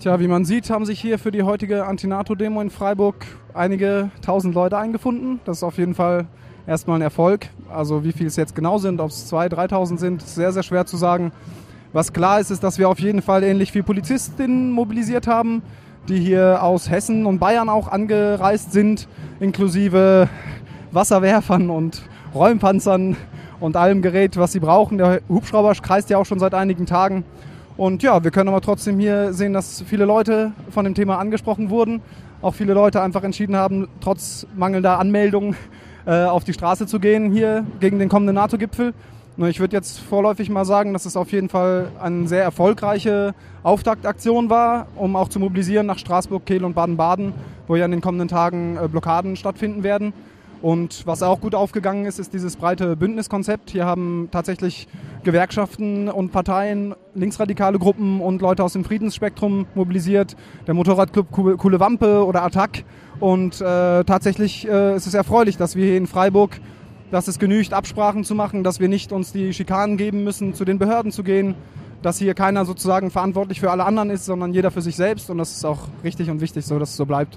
Tja, wie man sieht, haben sich hier für die heutige Anti-NATO-Demo in Freiburg einige tausend Leute eingefunden. Das ist auf jeden Fall erstmal ein Erfolg. Also wie viel es jetzt genau sind, ob es 2.000, 3.000 sind, ist sehr, sehr schwer zu sagen. Was klar ist, ist, dass wir auf jeden Fall ähnlich viele Polizistinnen mobilisiert haben, die hier aus Hessen und Bayern auch angereist sind, inklusive Wasserwerfern und Räumpanzern und allem Gerät, was sie brauchen. Der Hubschrauber kreist ja auch schon seit einigen Tagen. Und ja, wir können aber trotzdem hier sehen, dass viele Leute von dem Thema angesprochen wurden. Auch viele Leute einfach entschieden haben, trotz mangelnder Anmeldung auf die Straße zu gehen hier gegen den kommenden NATO-Gipfel. Ich würde jetzt vorläufig mal sagen, dass es auf jeden Fall eine sehr erfolgreiche Auftaktaktion war, um auch zu mobilisieren nach Straßburg, Kehl und Baden-Baden, wo ja in den kommenden Tagen Blockaden stattfinden werden. Und was auch gut aufgegangen ist, ist dieses breite Bündniskonzept. Hier haben tatsächlich Gewerkschaften und Parteien, linksradikale Gruppen und Leute aus dem Friedensspektrum mobilisiert. Der Motorradclub Coole Wampe oder Attac. Und tatsächlich ist es erfreulich, dass wir hier in Freiburg, dass es genügt, Absprachen zu machen, dass wir nicht uns die Schikanen geben müssen, zu den Behörden zu gehen, dass hier keiner sozusagen verantwortlich für alle anderen ist, sondern jeder für sich selbst. Und das ist auch richtig und wichtig so, dass es so bleibt.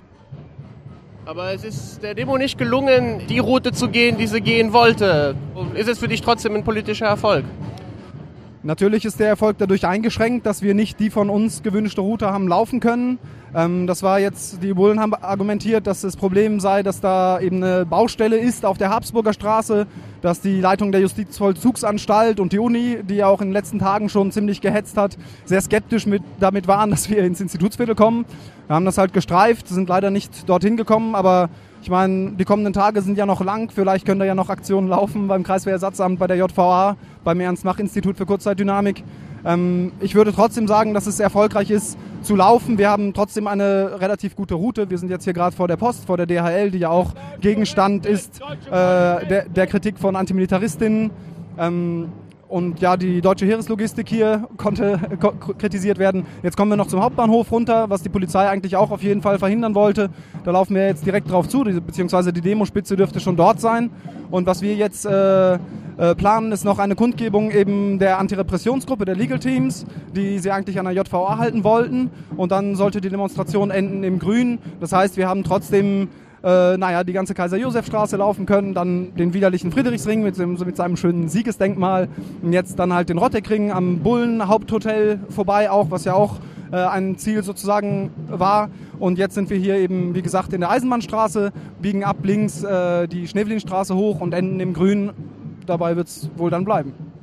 Aber es ist der Demo nicht gelungen, die Route zu gehen, die sie gehen wollte. Ist es für dich trotzdem ein politischer Erfolg? Natürlich ist der Erfolg dadurch eingeschränkt, dass wir nicht die von uns gewünschte Route haben laufen können. Das war jetzt, die Bullen haben argumentiert, dass das Problem sei, dass da eben eine Baustelle ist auf der Habsburger Straße, dass die Leitung der Justizvollzugsanstalt und die Uni, die ja auch in den letzten Tagen schon ziemlich gehetzt hat, sehr skeptisch damit waren, dass wir ins Institutsviertel kommen. Wir haben das halt gestreift, sind leider nicht dorthin gekommen, aber ich meine, die kommenden Tage sind ja noch lang, vielleicht können da ja noch Aktionen laufen beim Kreiswehrersatzamt, bei der JVA, beim Ernst-Mach-Institut für Kurzzeitdynamik. Ich würde trotzdem sagen, dass es erfolgreich ist zu laufen. Wir haben trotzdem eine relativ gute Route. Wir sind jetzt hier gerade vor der Post, vor der DHL, die ja auch Gegenstand ist der Kritik von Antimilitaristinnen. Und ja, die deutsche Heereslogistik hier konnte kritisiert werden. Jetzt kommen wir noch zum Hauptbahnhof runter, was die Polizei eigentlich auch auf jeden Fall verhindern wollte. Da laufen wir jetzt direkt drauf zu, beziehungsweise die Demospitze dürfte schon dort sein. Und was wir jetzt planen, ist noch eine Kundgebung eben der Antirepressionsgruppe, der Legal Teams, die sie eigentlich an der JVA halten wollten. Und dann sollte die Demonstration enden im Grün. Das heißt, wir haben trotzdem die ganze Kaiser-Josef-Straße laufen können, dann den widerlichen Friedrichsring mit seinem schönen Siegesdenkmal und jetzt dann halt den Rotteckring am Bullen-Haupthotel vorbei auch, was ja auch ein Ziel sozusagen war. Und jetzt sind wir hier eben, wie gesagt, in der Eisenbahnstraße, biegen ab links die Schneevelinstraße hoch und enden im Grün. Dabei wird es wohl dann bleiben.